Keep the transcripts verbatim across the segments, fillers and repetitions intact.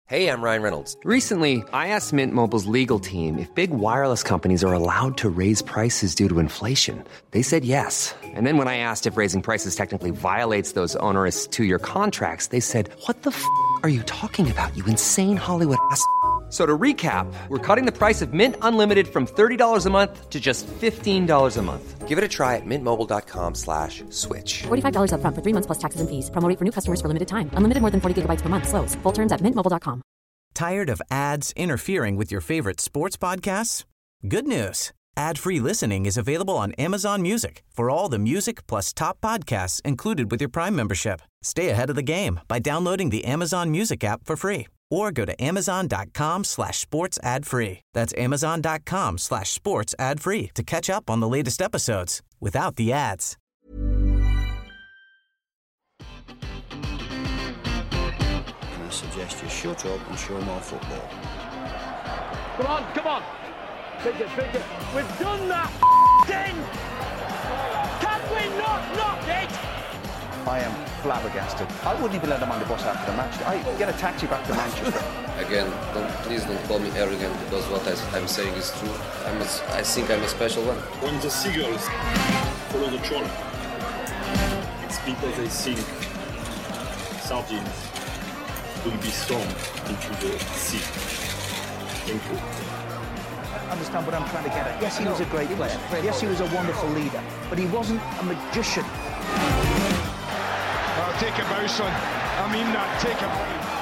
Hey, I'm Ryan Reynolds. Recently, I asked Mint Mobile's legal team if big wireless companies are allowed to raise prices due to inflation. They said yes. And then when I asked if raising prices technically violates those onerous two-year contracts, they said, what the f*** are you talking about, you insane Hollywood ass f- So to recap, we're cutting the price of Mint Unlimited from thirty dollars a month to just fifteen dollars a month. Give it a try at mintmobile.com slash switch. forty-five dollars up front for three months plus taxes and fees. Promo rate for new customers for limited time. Unlimited more than forty gigabytes per month. Slows full terms at mint mobile dot com. Tired of ads interfering with your favorite sports podcasts? Good news. Ad-free listening is available on Amazon Music for all the music plus top podcasts included with your Prime membership. Stay ahead of the game by downloading the Amazon Music app for free or go to amazon.com slash sports ad free. That's amazon.com slash sports ad free to catch up on the latest episodes without the ads. I suggest you shut up and show more football. Come on, come on. Bigger, bigger. We've done that thing. Can we not knock it? I am flabbergasted. I wouldn't even let him on the bus after the match. I get a taxi back to Manchester. Again, don't, please don't call me arrogant because what I, I'm saying is true. I'm a, I think I'm a special one. When the seagulls follow the trawler, it's because they think sardines will be thrown into the sea. Thank you. I understand what I'm trying to get at. Yes, he was a great player. Yes, he was a wonderful leader. But he wasn't a magician. Oh, take a bow, son. I mean that. Take a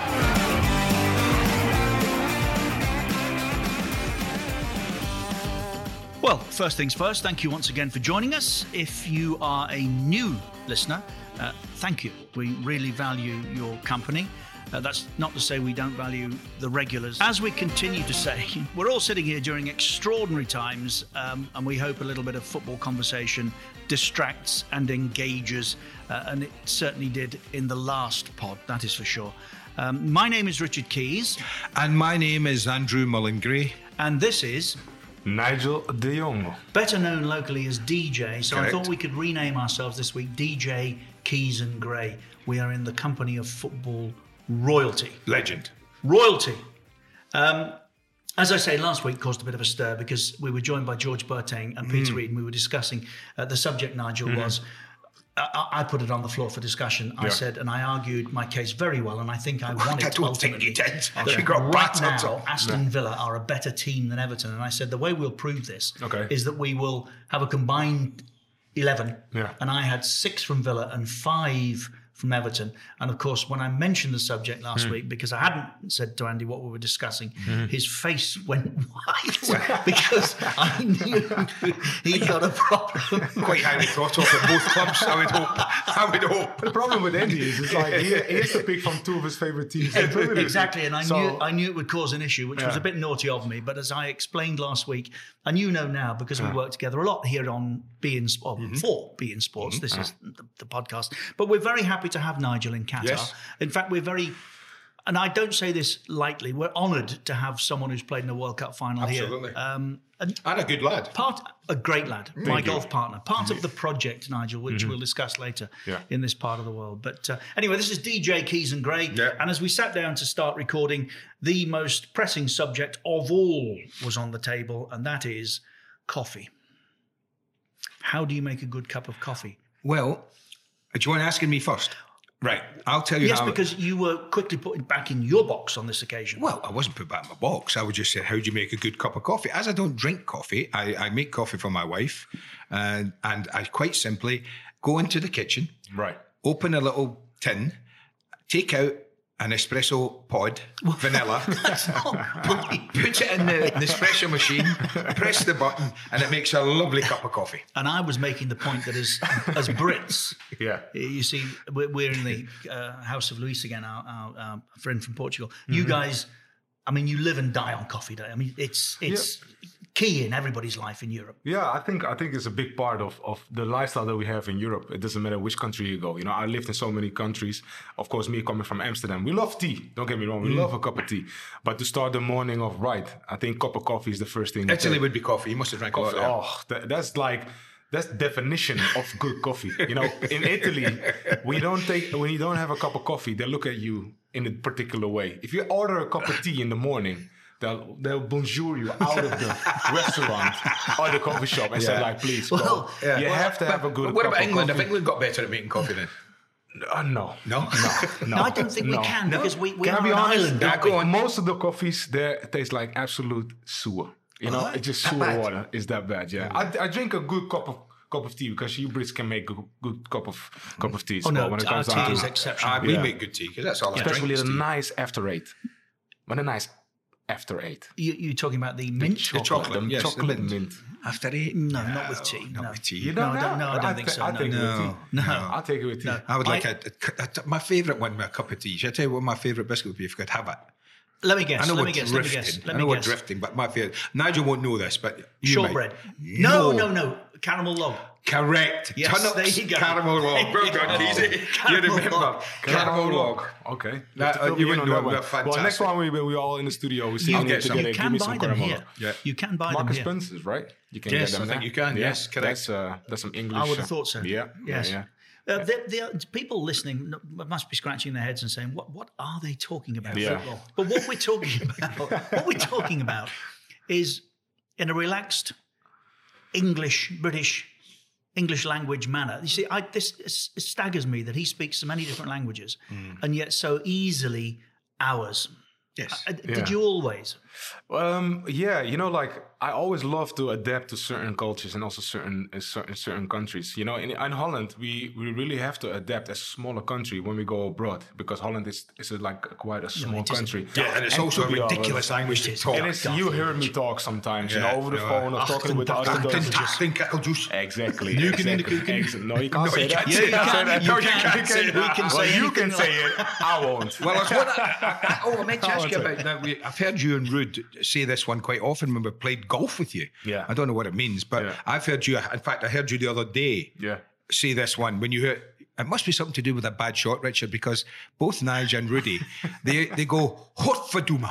bow. Well, first things first, thank you once again for joining us. If you are a new listener, uh, thank you. We really value your company. Uh, that's not to say we don't value the regulars. As we continue to say, we're all sitting here during extraordinary times, um, and we hope a little bit of football conversation distracts and engages, uh, and it certainly did in the last pod, that is for sure. Um, my name is Richard Keys. And my name is Andrew Mullen-Gray. And this is... Nigel de Jong. Better known locally as D J, so Correct. I thought we could rename ourselves this week D J Keys and Gray. We are in the company of football royalty. Legend. Royalty. Um, as I say, last week caused a bit of a stir because we were joined by George Boateng and Peter mm. Reid, and we were discussing, uh, the subject, Nigel, mm. was, I, I put it on the floor for discussion. I yeah. said, and I argued my case very well, and I think I won it I don't ultimately. think you did. That You got right now, on Aston no. Villa are a better team than Everton. And I said, the way we'll prove this okay. is that we will have a combined eleven. Yeah. And I had six from Villa and five from Everton. And of course, when I mentioned the subject last mm. week, because I hadn't said to Andy what we were discussing, mm. his face went white because I knew he'd got a problem. Quite highly thought of at both clubs, I would hope. I would hope. The problem with Andy is it's like he, he has to pick from two of his favourite teams. Exactly, and I so, knew I knew it would cause an issue, which yeah. was a bit naughty of me. But as I explained last week, and you know now, because we yeah. work together a lot here on Be In Sport, mm-hmm. for Be In Sports, mm-hmm. this yeah. is the, the podcast. But we're very happy to have Nigel in Qatar. Yes. In fact, we're very, and I don't say this lightly, we're honoured to have someone who's played in a World Cup final Absolutely. here. Um, and, and a good lad. Part a great lad, Thank my you. golf partner. Part of the project, Nigel, which mm-hmm. we'll discuss later yeah. in this part of the world. But uh, anyway, this is D J Keys and Gray. Yeah. And as we sat down to start recording, the most pressing subject of all was on the table, and that is coffee. How do you make a good cup of coffee? Well, do you want asking me first? Right, I'll tell you yes, how... Yes, because you were quickly put back in your box on this occasion. Well, I wasn't put back in my box. I would just say, how do you make a good cup of coffee? As I don't drink coffee, I, I make coffee for my wife. And, and I quite simply go into the kitchen, right, open a little tin, take out an espresso pod, vanilla, put it in the Nespresso machine, press the button, and it makes a lovely cup of coffee. And I was making the point that as as Brits, yeah, you see, we're in the uh, house of Luis again, our, our, our friend from Portugal. Mm-hmm. You guys, I mean, you live and die on coffee day. I mean, it's it's yeah. key in everybody's life in Europe. Yeah, I think I think it's a big part of, of the lifestyle that we have in Europe. It doesn't matter which country you go. You know, I lived in so many countries. Of course, me coming from Amsterdam, we love tea. Don't get me wrong, we mm. love a cup of tea. But to start the morning off right, I think cup of coffee is the first thing. Italy would be coffee. You must have drank coffee. a lot. Oh, that, that's like That's the definition of good coffee. You know, in Italy, we don't take when you don't have a cup of coffee, they look at you in a particular way. If you order a cup of tea in the morning, they'll they'll bonjour you out of the restaurant or the coffee shop and say Yeah. like, please Well, go. yeah. You Well, have to but- have a good. but what cup about of England? coffee. Have England got better at making coffee then? Uh, no, no, no, no. No, I don't think we can, because we- we Can I are be an honest? island, Yeah, aren't go we? on. Most of the coffees there taste like absolute sewer. You know, What? it's just That sewer bad? water. It's that bad. Yeah, I, I drink a good cup of cup of tea because you Brits can make a good cup of cup of tea. Oh, no, well, when it our comes tea down is to exceptional. Ah, we Yeah. make good tea because that's all I especially drink. a is tea. nice after eight. But a nice after eight. You, you're talking about the mint chocolate, chocolate, the yes, the chocolate mint. mint. After eight? No, not with tea. Not no. with tea. You No, don't I don't, no, I don't I think ta- so. I no. take it with No. tea. No. I'll take it with tea. No. I would like I- a, a, my favourite one with a cup of tea. Shall I tell you what my favourite biscuit would be if I could have it? Let me guess. I know let we're me guess. Let me drifting. guess. Let I know me we're guess. drifting, but my favourite. Nigel won't know this, but you Shortbread. might. No, no, no. Caramel log. Correct. Yes, Turnips, there you go. caramel log. There you Well go. done, easy. You Caramel remember. log. Caramel log. Okay. That, uh, Fill you me in wouldn't on know. that We're one. fantastic. Well, next one we we're all in the studio. We see I'll you get some. together. You Give can me buy some them caramel. here. Yeah. You can buy Marcus them here. Spencer's, right? You can Yes, get them I think there. you can, Yeah. yes, correct. That's uh, that's some English. I would have uh, thought so. Yeah. Yes. Yeah. Uh, the, the people listening must be scratching their heads and saying, "What? What are they talking about?" Yeah. Football. But what we're talking about, what we're talking about, is in a relaxed English, British, English language manner. You see, I, this it staggers me that he speaks so many different languages, and yet so easily ours. Yes. Uh, Yeah. Did you always? Um, yeah, you know, like I always love to adapt to certain cultures and also certain uh, certain certain countries. You know, in, in Holland, we, we really have to adapt as a smaller country when we go abroad because Holland is is a, like quite a small it is. country. Yeah, and it's also to a be ridiculous honest, language to talk. And it's, you heard me talk sometimes, you Yeah, know, over the yeah. phone or Ach, talking with ten other tachtig Dutch. Achting kakkeljuice. Exactly. You can in the exactly. cooking. Ex- No, you can't No, say you that. can't say You can't that. say that. No, you can't say that. We can Well, say you can anything say like- it. I won't. Well, I was what I, I, oh, I meant to I ask you want about that. We, I've heard you and Rude say this one quite often when we played golf with you. Yeah. I don't know what it means, but Yeah. I've heard you. In fact, I heard you the other day Yeah. say this one when you heard. It must be something to do with a bad shot, Richard, because both Nigel and Rudy, they they go Hortverdomme.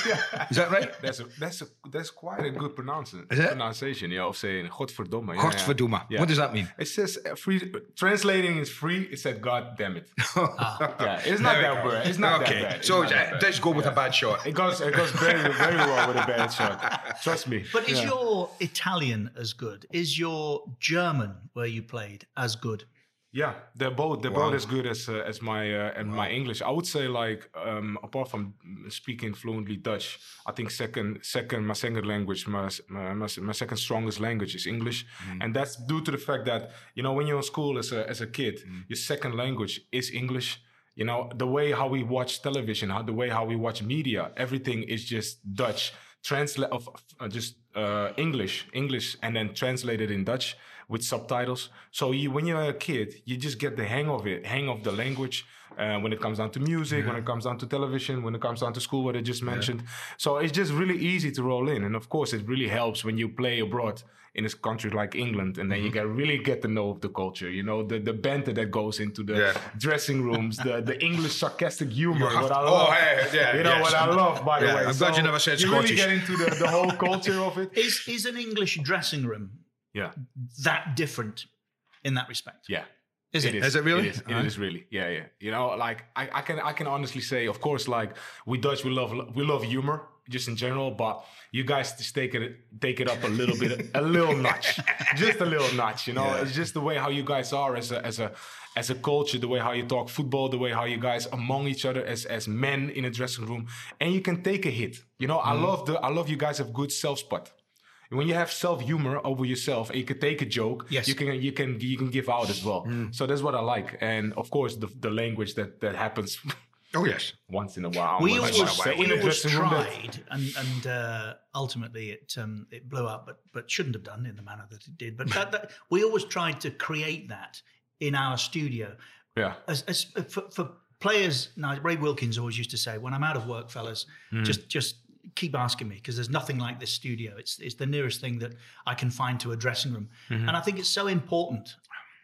Is that right? That's a, that's a, that's quite a good pronunciation. Is it? Pronunciation, yeah, of saying Godverdomme. Yeah, Godverdomme. yeah. What does that mean? It says uh, free. Translating is free. It said God damn it. Yeah, it's not There we that go. bad. It's not okay. that bad. It's So not that uh, bad. let's go with a bad shot. It goes it goes very very well with a bad shot. Trust me. But is Yeah. your Italian as good? Is your German, where you played, as good? Yeah, they're both they're Wow. both as good as uh, as my uh, and my English. I would say like um, apart from speaking fluently Dutch, I think second second my second language my my, my, my second strongest language is English, and that's due to the fact that you know when you're in school as a as a kid, your second language is English. You know the way how we watch television, how the way how we watch media, everything is just Dutch. Translate of uh, just uh, English, English, and then translated in Dutch with subtitles. So you, when you're a kid, you just get the hang of it, hang of the language. Uh, when it comes down to music, Yeah. when it comes down to television, when it comes down to school, what I just mentioned. So it's just really easy to roll in, and of course, it really helps when you play abroad in a country like England, and then you get really get to know the culture. You know, the the banter that goes into the Yeah. dressing rooms, the the English sarcastic humor. You have What I to- love. oh, yeah, yeah, you know yes. what I love, by the Yeah, way. I'm glad you never said you Scottish. really get into the, the whole culture of it. Is is an English dressing room Yeah, that different in that respect? yeah. Is it? Is it really? It is, it Alright. is really. Yeah, yeah. You know, like I, I can I can honestly say, of course, like we Dutch, we love we love humor just in general, but you guys just take it take it up a little bit, a little notch, just a little notch. You know, Yeah. it's just the way how you guys are as a as a as a culture, the way how you talk football, the way how you guys among each other as as men in a dressing room, and you can take a hit. You know, I love the I love you guys have good self spot. When you have self humor over yourself, and you can take a joke. Yes. you can you can you can give out as well. So that's what I like, and of course the the language that that happens Oh yes. once in a while. We Once always, in a while. we In a always dressing room that- tried, and and uh, ultimately it um, it blew up, but but shouldn't have done in the manner that it did. But that, that, we always tried to create that in our studio. Yeah. As, as for, for players, now Ray Wilkins always used to say, "When I'm out of work, fellas, just just keep asking me because there's nothing like this studio. It's it's the nearest thing that I can find to a dressing room." And I think it's so important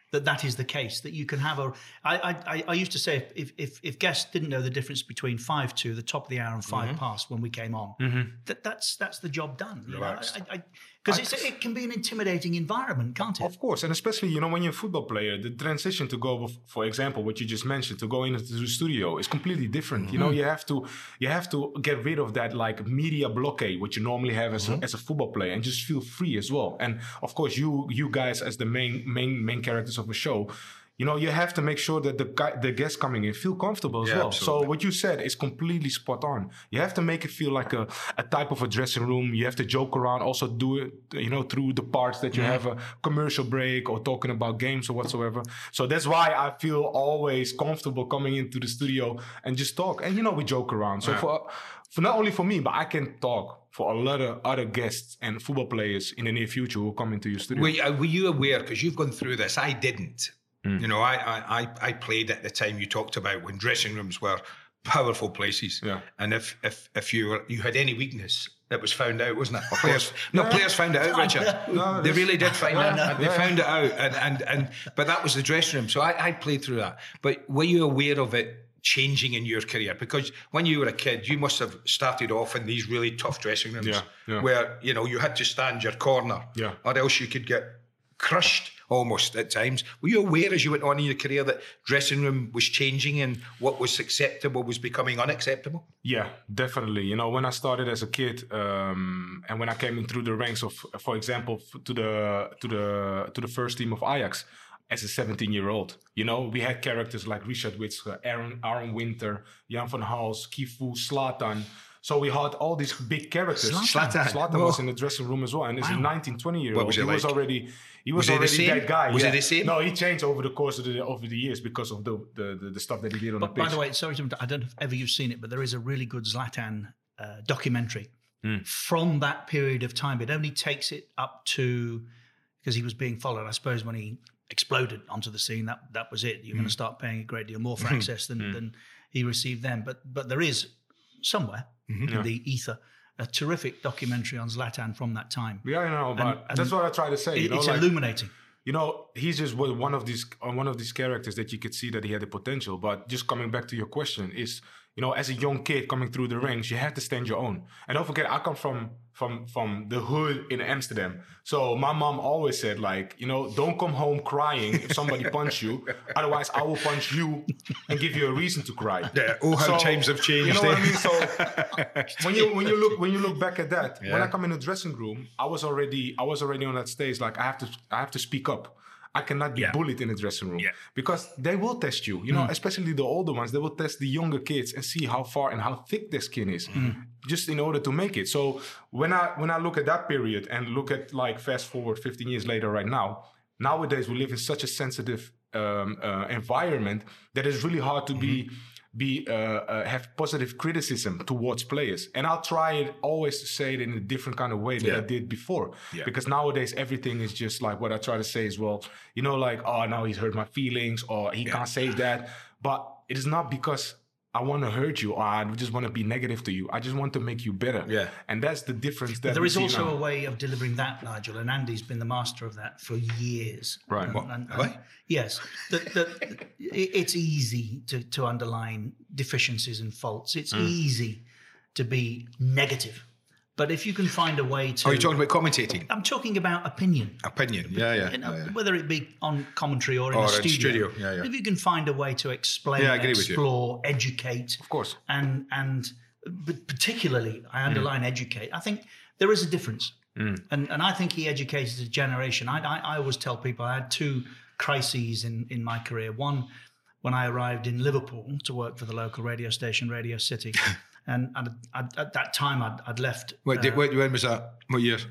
that that is the case, that you can have a... I, I, I used to say if, if, if guests didn't know the difference between five two, the top of the hour, and five Mhm. past when we came on, Mhm. that that's that's the job done. Relaxed. Because it can be an intimidating environment, can't it? Of course, and especially, you know, when you're a football player, the transition to go, for example, what you just mentioned, to go into the studio is completely different. Mm-hmm. You know, you have to you have to get rid of that like media blockade, which you normally have as, mm-hmm. a, as a football player, and just feel free as well. And of course, you you guys as the main main main characters of the show, you know, you have to make sure that the guy, the guests coming in feel comfortable as Yeah, well. absolutely. So what you said is completely spot on. You have to make it feel like a, a type of a dressing room. You have to joke around, also do it, you know, through the parts that you Mhm. have a commercial break or talking about games or whatsoever. So that's why I feel always comfortable coming into the studio and just talk. And, you know, we joke around. So Yeah. for for not only for me, but I can talk for a lot of other guests and football players in the near future who will come into your studio. Were you, were you aware, because you've gone through this, I didn't. Mm. You know, I, I, I- I played at the time you talked about when dressing rooms were powerful places. Yeah. And if if if you were you had any weakness, it was found out, wasn't it? Players, no, Yeah. players found it out, Richard. No, they this- really did find Yeah, it. no. They Yeah. found it out, and, and and but that was the dressing room. So I, I played through that. But were you aware of it changing in your career? Because when you were a kid, you must have started off in these really tough dressing rooms, Yeah, yeah. where you know you had to stand your corner, Yeah. or else you could get crushed almost at times. Were you aware as you went on in your career that dressing room was changing and what was acceptable was becoming unacceptable? Yeah, definitely. You know, when I started as a kid, um, and when I came in through the ranks of, for example, f- to the to the to the first team of Ajax as a seventeen-year-old, you know, we had characters like Richard Witsche, Aaron Aaron Winter, Jan van Hals, Kifu, Zlatan. So we had all these big characters. Zlatan. Zlatan Oh. was in the dressing room as well, and as a Wow. nineteen, twenty-year-old, What was he he was like? already he was, Was he the already same? that guy. Was he yeah. the same? No, he changed over the course of the over the years because of the the, the, the stuff that he did on But the pitch. by the way, sorry to I don't know if ever you've seen it, but there is a really good Zlatan uh, documentary Mm. from that period of time. It only takes it up to, because he was being followed, I suppose, when he exploded onto the scene, that that was it. You're Mm. going to start paying a great deal more for access than, Mm. than he received then. But but there is somewhere Mhm. in Yeah. the ether a terrific documentary on Zlatan from that time. Yeah, I know, but And- and that's what I try to say. You it- know, it's like, illuminating. You know, he's just was one of these uh, one of these characters that you could see that he had the potential. But just coming back to your question is, you know, as a young kid coming through the ranks, you have to stand your own. And don't forget, I come from from from the hood in Amsterdam. So my mom always said, like, you know, don't come home crying if somebody punch you. Otherwise, I will punch you and give you a reason to cry. Yeah, oh, how times have changed, You know what I eh? mean? So when you when you look when you look back at that, when Yeah. I come in the dressing room, I was already I was already on that stage. Like I have to I have to speak up. I cannot be bullied in the dressing room because they will test you. You know, Mm. especially the older ones. They will test the younger kids and see how far and how thick their skin is, just in order to make it. So when I when I look at that period and look at like fast forward fifteen years later, right now, nowadays we live in such a sensitive um, uh, environment that it's really hard to be be uh, uh, have positive criticism towards players. And I'll try it always to say it in a different kind of way than Yeah. I did before. Yeah. Because nowadays everything is just like what I try to say is, well, you know, like, oh, now he's hurt my feelings or he can't say that. But it is not because I want to hurt you or I just want to be negative to you. I just want to make you better. Yeah. And that's the difference that But there we is see also now. a way of delivering that, Nigel, and Andy's been the master of that for years. Right. And, What, and- have and- yes. That that it- it's easy to, to underline deficiencies and faults. It's Mm. easy to be negative. But if you can find a way to... Oh, you're talking about commentating? I'm talking about opinion. Opinion, yeah, yeah. You know, yeah, yeah. whether it be on commentary or in Or a in studio. studio, yeah, yeah. If you can find a way to explain, Yeah, I agree with you. explore, educate, of course, and and but particularly, I underline educate. I think there is a difference, Mm. and and I think he educated a generation. I, I I always tell people I had two crises in in my career. One when I arrived in Liverpool to work for the local radio station, Radio City. And, and I'd, at that time, I'd, I'd left. Wait, uh, did- wait, when was that? What year?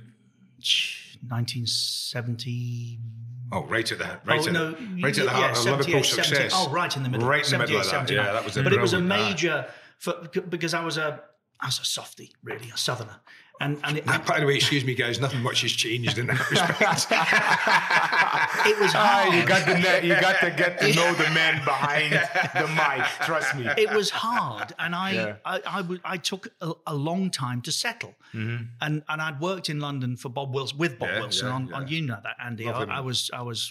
nineteen seventy. Oh, right at the right oh, at no, the, right at the yeah, heart of Liverpool seventy-eight, success. Oh, right in the middle. Right in the middle of that. seventy-eight, Yeah, that was. But it was a brilliant. Ah. major for, because I was a I was a softie, really, a southerner, and and it, Ah, by the way, excuse me, guys. Nothing much has changed in that respect. it was hard. Ah, you got the net, you got to get to know the man behind the mic. Trust me. It was hard, and I Yeah. I, I, w- I took a, a long time to settle, Mm-hmm. and and I'd worked in London for Bob Wilson with Bob Yeah, Wilson yeah, on, yeah. on you know that Andy. I, Lovely man. I was I was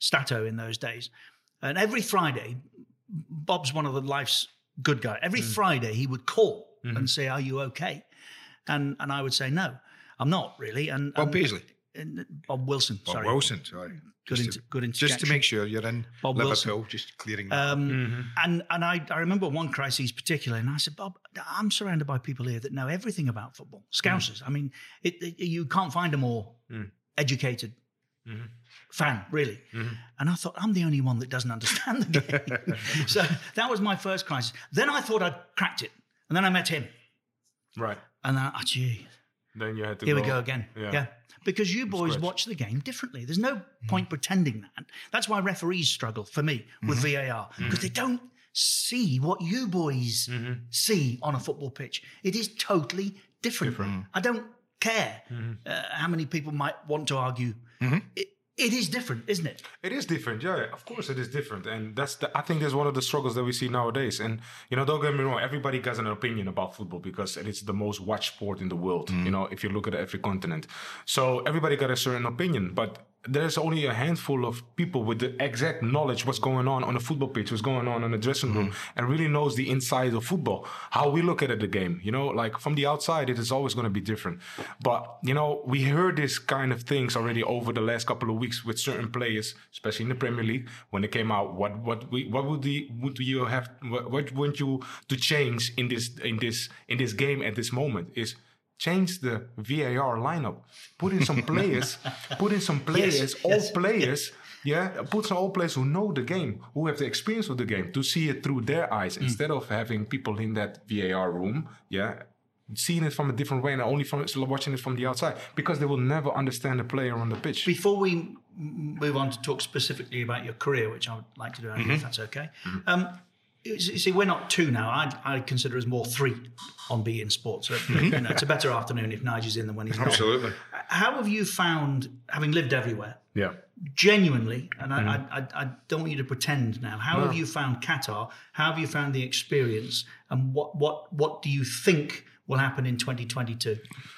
Stato in those days. And every Friday, Bob's one of the life's good guys. Every mm. Friday he would call mm-hmm. and say, "Are you okay?" And and I would say, "No, I'm not really." And Bob and, Paisley. And Bob Wilson. Bob sorry. Wilson. Sorry. Good, just, inter, to, good just to make sure you're in Bob Liverpool, Wilson. just clearing that. Um, mm-hmm. And and I, I remember one crisis particularly, and I said, "Bob, I'm surrounded by people here that know everything about football. Scousers. Mm. I mean, it, it, you can't find a more mm. educated mm-hmm. fan, really." Mm-hmm. And I thought, I'm the only one that doesn't understand the game. So that was my first crisis. Then I thought I'd cracked it, and then I met him. Right. And then, oh, gee. Then you had to Here go. we go again. Yeah. yeah. Because you boys Scratch. watch the game differently. There's no point pretending that. That's why referees struggle, for me, with mm-hmm. V A R. Because mm-hmm. they don't see what you boys mm-hmm. see on a football pitch. It is totally different. different. I don't care mm-hmm. uh, how many people might want to argue. Mm-hmm. It, It is different, isn't it? It is different, yeah. Of course, it is different, and that's the, I think that's one of the struggles that we see nowadays. And you know, don't get me wrong, everybody has an opinion about football because it's the most watched sport in the world. Mm. You know, if you look at every continent, so everybody got a certain opinion, but there's only a handful of people with the exact knowledge what's going on on a football pitch, what's going on in the dressing room, mm. and really knows the inside of football, how we look at it, the game. You know, like from the outside, it is always going to be different. But, you know, we heard this kind of things already over the last couple of weeks with certain players, especially in the Premier League, when they came out. What what we what would the would you have what, what want you to change in this in this in this game at this moment is change the V A R lineup. Put in some players. Put in some players, yes, old yes, players. Yes. Yeah, put some old players who know the game, who have the experience of the game, to see it through their eyes mm. instead of having people in that V A R room. Yeah, seeing it from a different way and only from watching it from the outside, because they will never understand the player on the pitch. Before we move on to talk specifically about your career, which I would like to do, mm-hmm. if that's okay. Mm-hmm. Um, You see, we're not two now. I, I consider us more three on Be In Sports. So, you know, it's a better afternoon if Nigel's in than when he's not. Absolutely. How have you found, having lived everywhere, yeah, genuinely, and mm-hmm. I, I, I don't want you to pretend now, how no. have you found Qatar? How have you found the experience? And what, what, what do you think will happen in twenty twenty-two?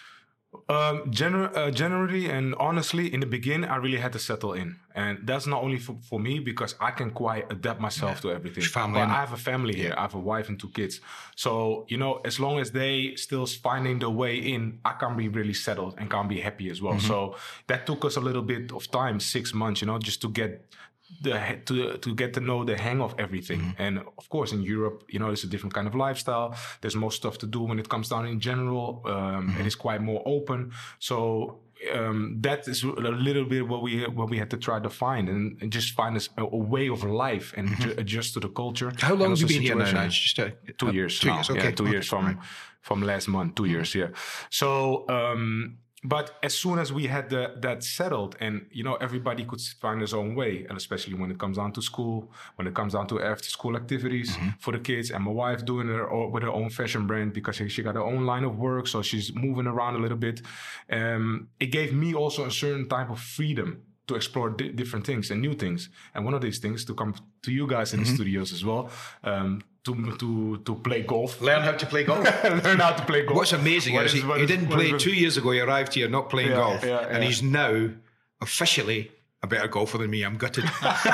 Um, gener- uh, generally and honestly, in the beginning, I really had to settle in. And that's not only for, for me, because I can quite adapt myself yeah. to everything. Family. But I have a family here. I have a wife and two kids. So, you know, as long as they still finding their way in, I can be really settled and can be happy as well. Mm-hmm. So that took us a little bit of time, six months, you know, just to get the to to get to know the hang of everything. Mm-hmm. And of course, in Europe, you know, it's a different kind of lifestyle. There's more stuff to do when it comes down in general. Um, mm-hmm. It is quite more open. So um, that is a little bit what we what we had to try to find and, and just find a, a way of life and mm-hmm. adjust to the culture. How long have you been here now? Nige? Just a, two uh, years. Two now. years. Okay. Yeah, two okay. years from right. from last month. Two mm-hmm. years. Yeah. So. Um, But as soon as we had the, that settled and, you know, everybody could find his own way, and especially when it comes down to school, when it comes down to after school activities mm-hmm. for the kids, and my wife doing her with her own fashion brand because she, she got her own line of work. So she's moving around a little bit. Um, it gave me also a certain type of freedom to explore di- different things and new things. And one of these things to come to you guys in mm-hmm. the studios as well. Um, To, to to play golf. Learn how to play golf. Learn how to play golf. What's amazing what is, is he, he didn't play two years ago. He arrived here not playing yeah, golf. Yeah, yeah. And he's now officially a better golfer than me. I'm gutted.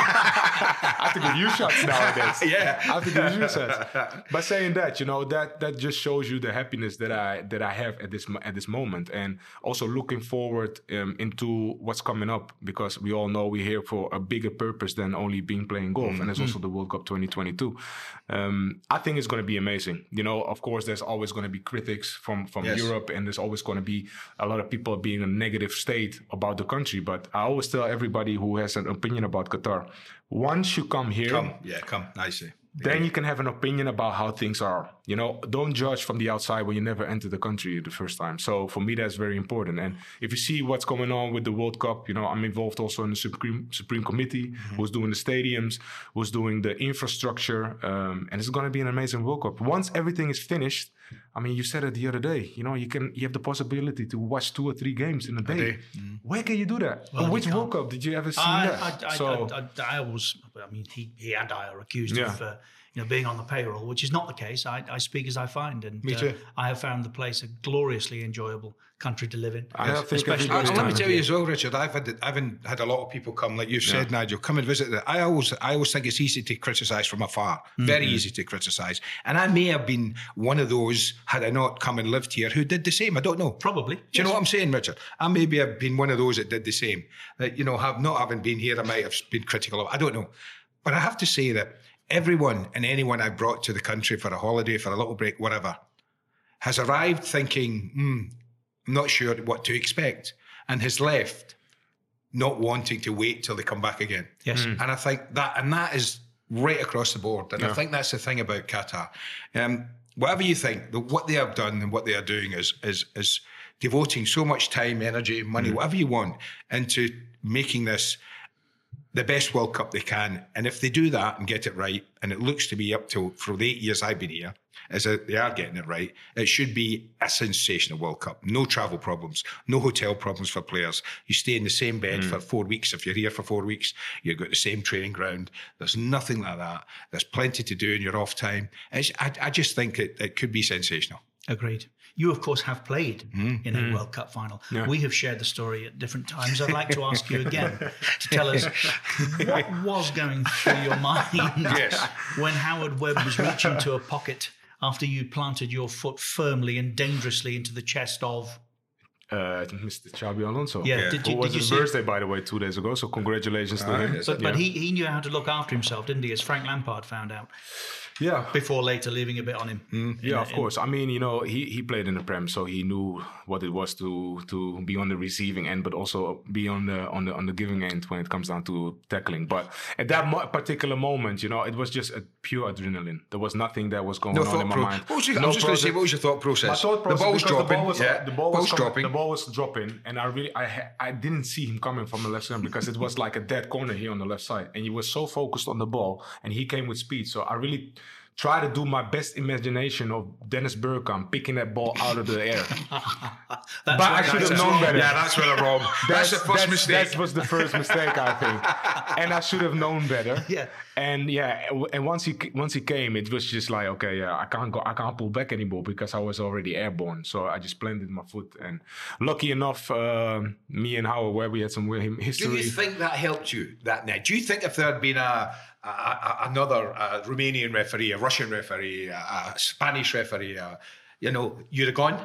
I have to give you shots nowadays. Yeah. I have to give you shots. By saying that, you know, that that just shows you the happiness that I that I have at this at this moment, and also looking forward um, into what's coming up, because we all know we're here for a bigger purpose than only being playing golf, mm-hmm. and there's also the World Cup twenty twenty-two. Um, I think it's going to be amazing. You know, of course, there's always going to be critics from from yes. Europe, and there's always going to be a lot of people being in a negative state about the country. But I always tell everybody who has an opinion about Qatar, once you come here, come, yeah, come, I see. Then yeah. you can have an opinion about how things are. You know, don't judge from the outside when you never enter the country the first time. So for me, that's very important. And if you see what's going on with the World Cup, you know, I'm involved also in the Supreme Supreme Committee, mm-hmm. who's doing the stadiums, who's doing the infrastructure, um, and it's going to be an amazing World Cup. Once everything is finished, I mean, you said it the other day. You know, you can you have the possibility to watch two or three games in a day. A day. Mm-hmm. Where can you do that? Well, Which World Cup did you ever see I, that? I, I, so I, I, I was. I mean, he he and I are accused yeah. of uh, you know, being on the payroll, which is not the case. I, I speak as I find, and Me too. Uh, I have found the place a gloriously enjoyable country to live in. I don't think especially I, this let time me of tell you year. as well, Richard. I've had I haven't had a lot of people come, like you've Yeah. said, Nigel. Come and visit. The, I always I always think it's easy to criticise from afar. Very easy to criticise. And I may have been one of those had I not come and lived here who did the same. I don't know. Probably. Do you know what I'm saying, Richard? I maybe have been one of those that did the same. That, you know, have not having been here, I might have been critical of. I don't know. But I have to say that everyone and anyone I brought to the country for a holiday, for a little break, whatever, has arrived thinking, hmm, I'm not sure what to expect, and has left not wanting to wait till they come back again. Yes. And I think that, and that is right across the board. And Yeah. I think that's the thing about Qatar. Um, whatever you think, the, what they have done and what they are doing is, is, is devoting so much time, energy, money, whatever you want, into making this the best World Cup they can. And if they do that and get it right, and it looks to be up to, for the eight years I've been here, is that they are getting it right, it should be a sensational World Cup. No travel problems, no hotel problems for players. You stay in the same bed for four weeks. If you're here for four weeks, you've got the same training ground. There's nothing like that. There's plenty to do in your off time. It's, I, I just think it, it could be sensational. Agreed. You, of course, have played in a World Cup final. Yeah. We have shared the story at different times. I'd like to ask you again to tell us what was going through your mind Yes. when Howard Webb was reaching to a pocket after you planted your foot firmly and dangerously into the chest of... Uh, Mister Xabi Alonso. Yeah, did you- Who was did you his see- birthday, by the way, two days ago. So congratulations to Ah, him. yes. But, but Yeah. he, he knew how to look after himself, didn't he, as Frank Lampard found out, Yeah. before later leaving a bit on him. In Yeah, a- of in- course. I mean, you know, he, he played in the Prem, so he knew what it was to to be on the receiving end, but also be on the on the on the giving end when it comes down to tackling. But at that mo- particular moment, you know, it was just a pure adrenaline. There was nothing that was going No on thought in my pro- mind. What was your, No I was just going to say, process- what was your thought process? My thought process, the ball's because dropping. The ball was, yeah, the ball was ball's coming- dropping. The ball was dropping, and I really, I, ha- I didn't see him coming from the left side because it was like a dead corner here on the left side, and he was so focused on the ball, and he came with speed. So I really try to do my best imagination of Dennis Bergkamp picking that ball out of the air. That's But I where- should have that's known wrong. better. Yeah, that's where I'm wrong. That's, the first that's- mistake. That was the first mistake, I think, and I should have known better. Yeah. And yeah, and once he once he came, it was just like, okay, yeah, I can't go, I can't pull back anymore because I was already airborne. So I just planted my foot, and lucky enough, uh, me and Howard, where we had some with him Do history. you think that helped you that night? Do you think if there had been a, a, a another a Romanian referee, a Russian referee, a, a Spanish referee, a, you know, you'd have gone?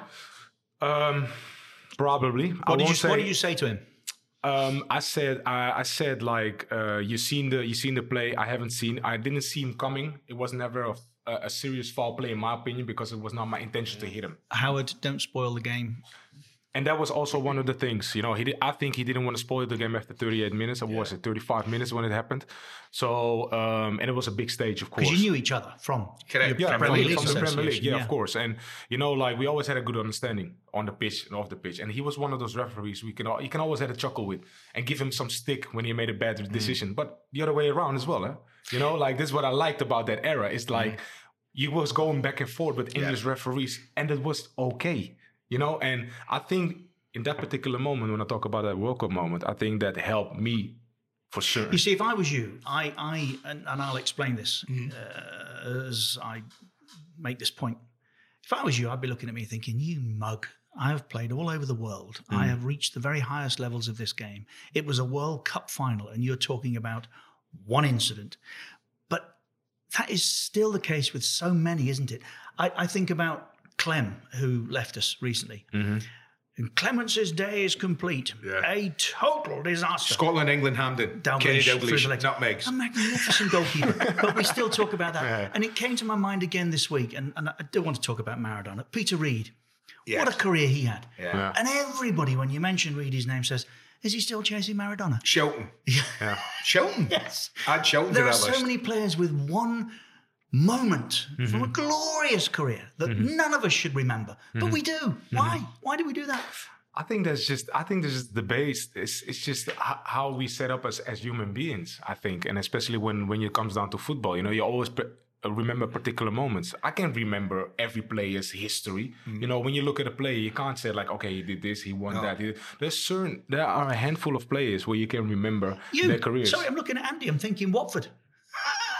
Um, probably. I What did, you, won't say, what did you say to him? Um, I said, I, I said, like, uh, you seen the, you seen the play. I haven't seen. I didn't see him coming. It was never a, a serious foul play, in my opinion, because it was not my intention to hit him. Howard, don't spoil the game. And that was also one of the things, you know. He, did, I think he didn't want to spoil the game after thirty-eight minutes. Or was it thirty-five minutes when it happened? So, um, and it was a big stage, of course. Because you knew each other from Correct. your Yeah, Premier from, League from the Premier League, association, yeah, of course. And you know, like we always had a good understanding on the pitch and off the pitch. And he was one of those referees we can al- you can always have a chuckle with and give him some stick when he made a bad decision. But the other way around as well, eh? You know, like this is what I liked about that era. It's like you was going back and forth with English referees, and it was okay. You know, and I think in that particular moment, when I talk about that World Cup moment, I think that helped me for sure. You see, if I was you, I, I and, and I'll explain this uh, as I make this point. If I was you, I'd be looking at me thinking, you mug, I have played all over the world. Mm. I have reached the very highest levels of this game. It was a World Cup final, and you're talking about one incident. But that is still the case with so many, isn't it? I, I think about Clem, who left us recently. Mm-hmm. And Clemence's day is complete. Yeah. A total disaster. Scotland, England, Hampden, Kenny Dalglish through the Dalglish, legs. nutmegs. A magnificent goalkeeper. But we still talk about that. Yeah. And it came to my mind again this week, and, and I do want to talk about Maradona. Peter Reid. Yes. What a career he had. Yeah. Yeah. And everybody, when you mention Reid's name, says, is he still chasing Maradona? Shelton. Yeah. Shelton. Yes. Add Shelton There to are that so list. many players with one moment Mm-hmm. from a glorious career that none of us should remember. Mm-hmm. But we do. Why? Why do we do that? I think that's just. I think this is the base. It's, it's just h- how we set up as, as human beings. I think, and especially when when it comes down to football, you know, you always pre- remember particular moments. I can't remember every player's history. You know, when you look at a player, you can't say like, okay, he did this, he won No. that. He did. There's certain. There are a handful of players where you can remember You. their careers. Sorry, I'm looking at Andy. I'm thinking Watford.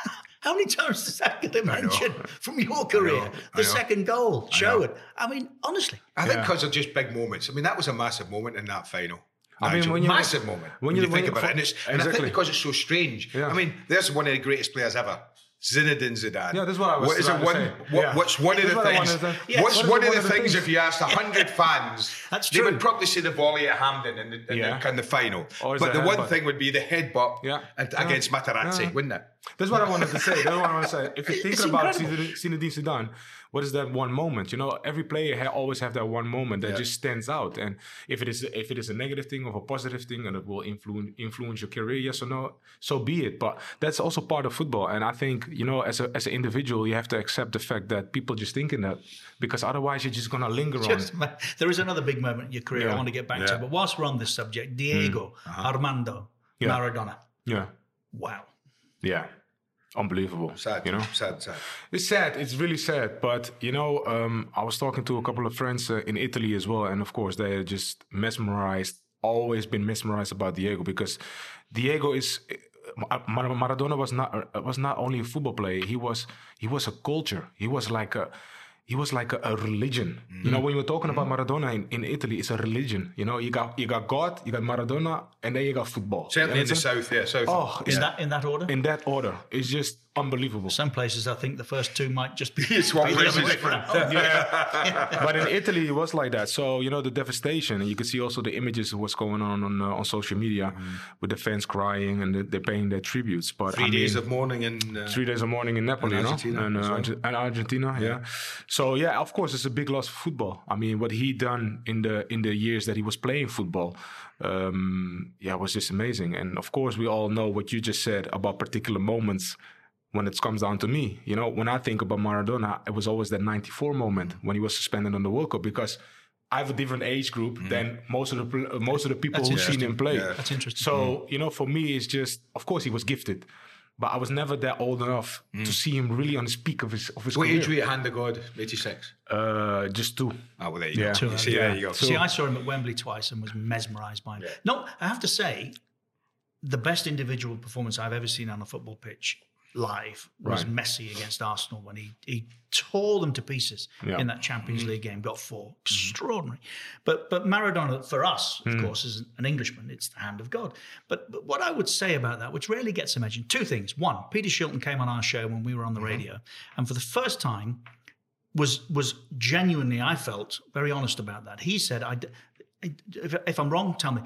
How many times is that going to mention from your career? I know, I the know. second goal, show it. I mean, honestly. I think Yeah. because they're just big moments. I mean, that was a massive moment in that final. I mean, Nigel. when you- massive moment when when you- you, when think you- about it. And, it's, and I think exactly. because it's so strange. Yeah. I mean, there's one of the greatest players ever. Zinedine Zidane. Yeah, that's what I was What is it? trying to One, say. what, Yeah. What's one of That's the what I things? wanted to say. Yes. What's What is one it of one the of the things? things? If you asked a hundred fans, That's they true. would probably say the volley at Hampden in the, in Yeah. the, in the final. Or is But it the one headbutt? thing would be the headbutt Yeah. and, Yeah. against Materazzi, Yeah. wouldn't it? That's what I wanted to say. That's what I want to say. If you're It's thinking about incredible. Zinedine Zidane, what is that one moment? You know, every player ha- always have that one moment that Yeah. just stands out. And if it is if it is a negative thing or a positive thing, and it will influence influence your career, yes or no, so be it. But that's also part of football. And I think, you know, as a as an individual, you have to accept the fact that people just thinking that, because otherwise you're just gonna linger Just, on. there is another big moment in your career I Yeah. want to get back Yeah. to. But whilst we're on this subject, Diego Armando Yeah. Maradona. Yeah, Wow. yeah, unbelievable. Sad, you know. sad, sad. It's sad. It's really sad. But, you know, um, I was talking to a couple of friends uh, in Italy as well. And, of course, they are just mesmerized, always been mesmerized about Diego, because Diego is... Mar- Maradona was not uh, was not only a football player. He was he was a culture. He was like a he was like a, a religion. You know, when you were talking about Maradona in, in Italy, it's a religion. You know, you got you got God, you got Maradona, and then you got football. Certainly You in the understand? south, yeah, south. Oh, In yeah. that in that order? In that order, it's just unbelievable. Some places, I think the first two might just be. It's one be place the other way different. around. Yeah. But in Italy, it was like that. So, you know, the devastation. And you can see also the images of what's going on on, uh, on social media with the fans crying and the, they're paying their tributes. But Three I days mean, of mourning in uh, three days of mourning in Napoli, in you know? Argentina and, uh, as well. Arge- and Argentina, yeah. So, yeah, of course, it's a big loss for football. I mean, what he done in the in the years that he was playing football, um, yeah, was just amazing. And, of course, we all know what you just said about particular moments when it comes down to me. You know, when I think about Maradona, it was always that ninety-four moment when he was suspended on the World Cup, because I have a different age group than most of the pl- uh, most of the people That's who've seen him play. Yeah. That's interesting. So, you know, for me, it's just, of course, he was gifted, but I was never that old enough to see him really on the peak of his of his what career. age were you at Hand of God? eighty-six. Uh, just two. Oh, well, there you Yeah. go. Two, You see, yeah. there you go. So- See, I saw him at Wembley twice and was mesmerised by him. No, I have to say, the best individual performance I've ever seen on a football pitch live was Right. Messi against Arsenal when he, he tore them to pieces Yeah. in that Champions League game, got four. Extraordinary. But but Maradona, for us, of course, as an Englishman, it's the hand of God. But, but what I would say about that, which rarely gets mentioned, two things. One, Peter Shilton came on our show when we were on the radio, and for the first time, was was genuinely, I felt, very honest about that. He said, I, d- if, if I'm wrong, tell me.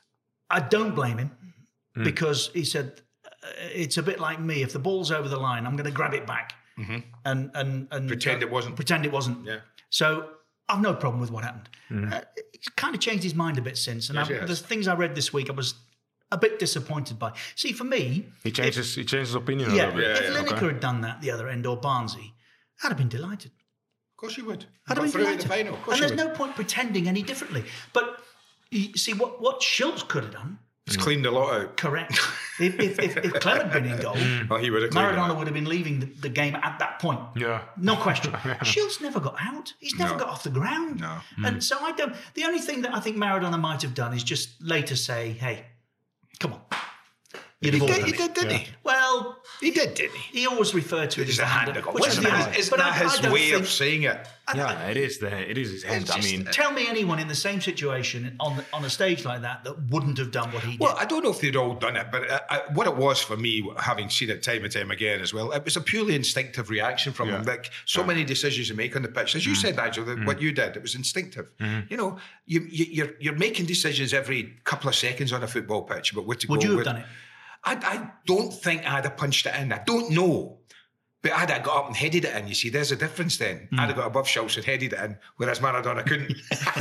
I don't blame him because he said, uh, it's a bit like me. If the ball's over the line, I'm going to grab it back and, and, and Pretend uh, it wasn't. Pretend it wasn't. Yeah. So I've no problem with what happened. Uh, he's kind of changed his mind a bit since. And Yes, I, he has. the things I read this week, I was a bit disappointed by. See, for me, He changed his he changed his opinion yeah, a little bit. if yeah, Lineker okay. had done that the other end or Barnsley, I'd have been delighted. Of course you would. I'd Got have been through in delighted. the final. Of course And you there's would. no point pretending any differently. But you see, what, what Schultz could have done, It's cleaned a lot out. correct. if, if, if, if Clem had been in goal, Oh, he would have cleaned it Maradona out. would have been leaving the, the game at that point. Yeah. No question. Schultz never got out. He's never No. got off the ground. No. And so I don't. The only thing that I think Maradona might have done is just later say, "Hey, come on." You'd He have all did, done he it. did, didn't he? Well, He did, didn't he? he always referred to it It's as the the hand hand of of God. which Isn't is the that, hand. isn't But that I- I his don't way think- of saying it? Yeah, it is the it is his hand. I just- mean, Tell me anyone in the same situation on the, on a stage like that that wouldn't have done what he did. Well, I don't know if they'd all done it, but uh, I, what it was for me, having seen it time and time again as well, it was a purely instinctive reaction from him. Yeah. Like so many decisions you make on the pitch, as you said, Nigel, that what you did, it was instinctive. You know, you, you, you're you're making decisions every couple of seconds on a football pitch about what to Would go you have with. done it? I, I don't think I'd have punched it in. I don't know. But I'd have got up and headed it in. You see, there's a difference then. I'd have got above Schultz and headed it in, whereas Maradona couldn't.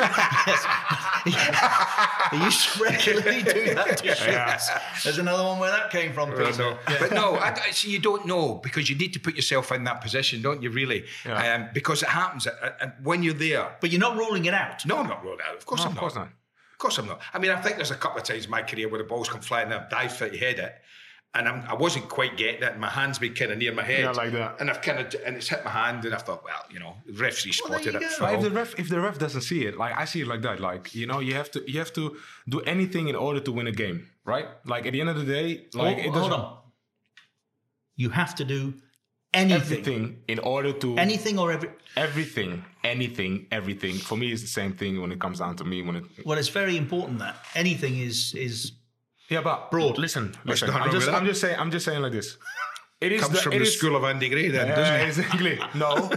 He used to regularly do that to Schultz. There's another one where that came from, Peter. No. But no, I, I- see, you don't know because you need to put yourself in that position, don't you, really? Yeah. Um, because it happens. uh, And when you're there. But you're not ruling it out. No, I'm not ruled out. Of course No, I'm of course not. not. Of course I'm not. I mean, I think there's a couple of times in my career where the balls come flying and I've dived for it, head it. And I'm, I wasn't quite getting it. And my hand's been kind of near my head. Yeah, like that. And I've kind of, and it's hit my hand. And I thought, well, you know, the referee Well, there spotted you it. go. foul. But if the ref if the ref doesn't see it, like I see it like that, like you know, you have to you have to do anything in order to win a game, right? Like at the end of the day, like hold, it doesn't. hold on. You have to do anything. everything in order to Anything or every... everything, anything, everything. For me, it's the same thing when it comes down to me. When it Well, it's very important that anything is is yeah, but broad. Listen, What's listen. not I'm wrong just, with I'm that? just saying. I'm just saying like this. It is Comes the, from it the is- school of Andy Gray, then, Yeah, doesn't it? exactly. No.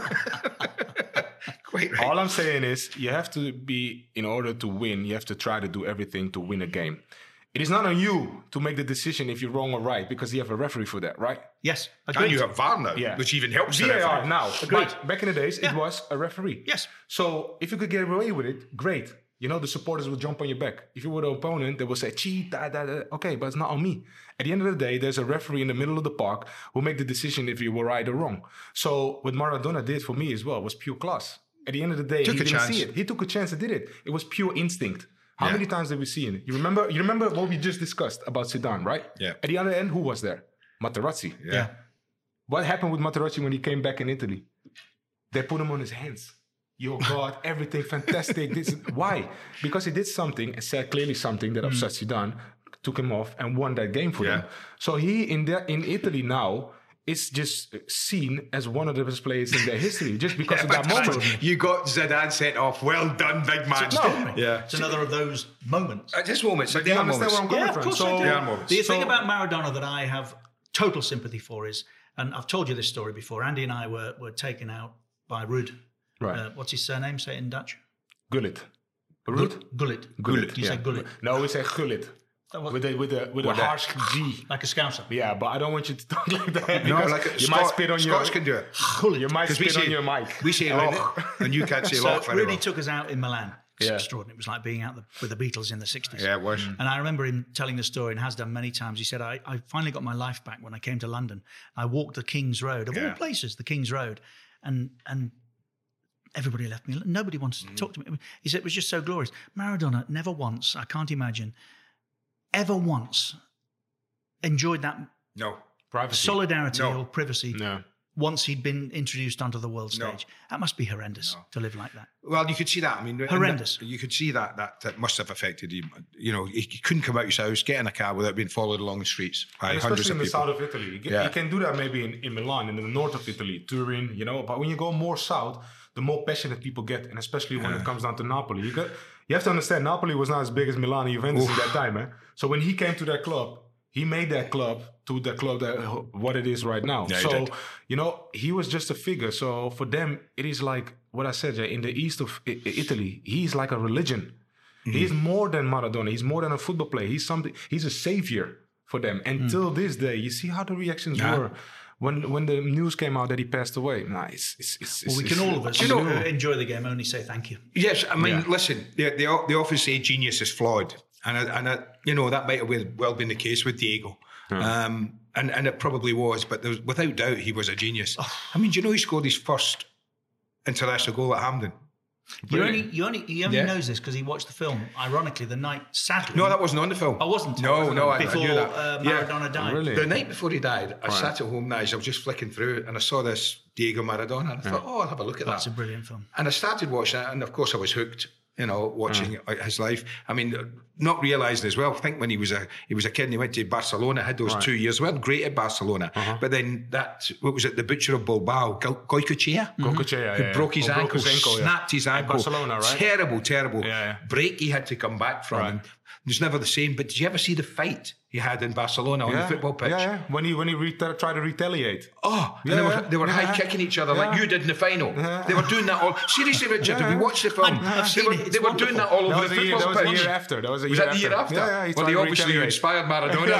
Quite right. All I'm saying is you have to be, in order to win, you have to try to do everything to win a game. It is not on you to make the decision if you're wrong or right, because you have a referee for that, right? Yes. And you have V A R now, Yeah. which even helps the V A R referee. now. Agreed. But back in the days, it Yeah. was a referee. Yes. So if you could get away with it, great. You know, the supporters will jump on your back. If you were the opponent, they will say, cheat, da, da, da. Okay, but it's not on me. At the end of the day, there's a referee in the middle of the park who make the decision if you were right or wrong. So what Maradona did for me as well was pure class. At the end of the day, Took he a didn't chance. see it. He took a chance and did it. It was pure instinct. How Yeah. many times did we see it? You remember You remember what we just discussed about Zidane, right? Yeah. At the other end, who was there? Materazzi. Yeah. What happened with Materazzi when he came back in Italy? They put him on his hands. Your God, everything fantastic. This why? Because he did something and said clearly something that upset Zidane, took him off and won that game for Yeah. them. So he in the, in Italy now is just seen as one of the best players in their history, just because of that moment. You got Zidane sent off. Well done, big man. No. Yeah. It's another of those moments. At this moment, But do you understand where I'm coming Yeah, of from? course So- I do. Yeah, moments. The thing So- about Maradona that I have total sympathy for is, and I've told you this story before, Andy and I were, were taken out by Ruud. Right. Uh, what's his surname? Say it in Dutch. Gullit. Ruud? Gullit. Gullit. You say Gullit. No, we say Gullit. That was- With a with a with a What that? harsh G. Like a Scouser. Yeah, but I don't want you to talk like that No, because like a you Scot- might spit on your Scots can do it. You might Because we spit say, on your mic. we say And then- loch, and you can't say So loch very Rudy well. took us out in Milan. It's Yeah. extraordinary. It was like being out the, with the Beatles in the sixties. Yeah, it was. And I remember him telling the story, and has done many times. He said, I, I finally got my life back when I came to London. I walked the King's Road, of Yeah. all places, the King's Road. And and everybody left me. Nobody wanted Mm. to talk to me. He said, it was just so glorious. Maradona never once, I can't imagine, ever once enjoyed that No. Privacy. solidarity No. or privacy No. once he'd been introduced onto the world No. stage. That must be horrendous to live like that. Well, you could see that. I mean, and Horrendous. that- you could see that, that that must have affected him. You know, he, he couldn't come out his house, get in a car without being followed along the streets by And hundreds especially of in the people. south of Italy. You, get- Yeah. you can do that maybe in, in Milan, in the north of Italy, Turin, you know. But when you go more south, the more passionate people get, and especially when it comes down to Napoli. You got, you have to understand, Napoli was not as big as Milan and Juventus at that time, man. So when he came to that club, he made that club to the club that what it is right now. Yeah, he so, did. you know, he was just a figure. So for them, it is like what I said, yeah, in the east of I- Italy, he's like a religion. Mm-hmm. He's more than Maradona. He's more than a football player. He's something. He's a savior for them. Until this day, you see how the reactions Yeah. were when when the news came out that he passed away. Nah, it's, it's, it's, Well, we it's- can all of us Do you know- who enjoy the game only say thank you. Yes, I mean, Yeah. listen, they, they, they often say genius is flawed. And, I, and I, you know, that might have well been the case with Diego. Um, and, and it probably was, but there was, without doubt, he was a genius. I mean, do you know he scored his first international goal at Hampden? You only, you only, he only Yeah. knows this because he watched the film. Ironically, the night, sadly, No, that wasn't on the film. I wasn't. No, no, I, I before knew that. Uh, Yeah. Maradona died. Really? The night before he died, I sat at home, guys. I was just flicking through it, and I saw this Diego Maradona, and I thought, oh, I'll have a look at That's a that. brilliant film. And I started watching it, and of course, I was hooked. You know, watching his life. I mean, not realising as well. I think when he was a he was a kid, and he went to Barcelona, had those two years. Well, great at Barcelona, but then that what was it? The butcher of Bilbao, Go- Goycochea, Goycochea, who yeah, broke his Who ankle, broke his ankle, yeah. snapped his At ankle. Barcelona, right? Terrible, terrible Yeah, yeah. break he had to come back from. Right. And it was never the same. But did you ever see the fight he had in Barcelona on the football pitch? Yeah, yeah. When he when he reta- tried to retaliate. Oh, and Yeah, they were, yeah. they were Yeah. high kicking each other like Yeah. you did in the final. Yeah. They were doing that all. Seriously, Richard, have you watched the film? I've- I've they seen were, it. It's they were doing that all That over was the the year- football that was the pitch. year after. That was the Was year that the year after. after? Yeah, yeah, he well, tried they to obviously retaliate. inspired Maradona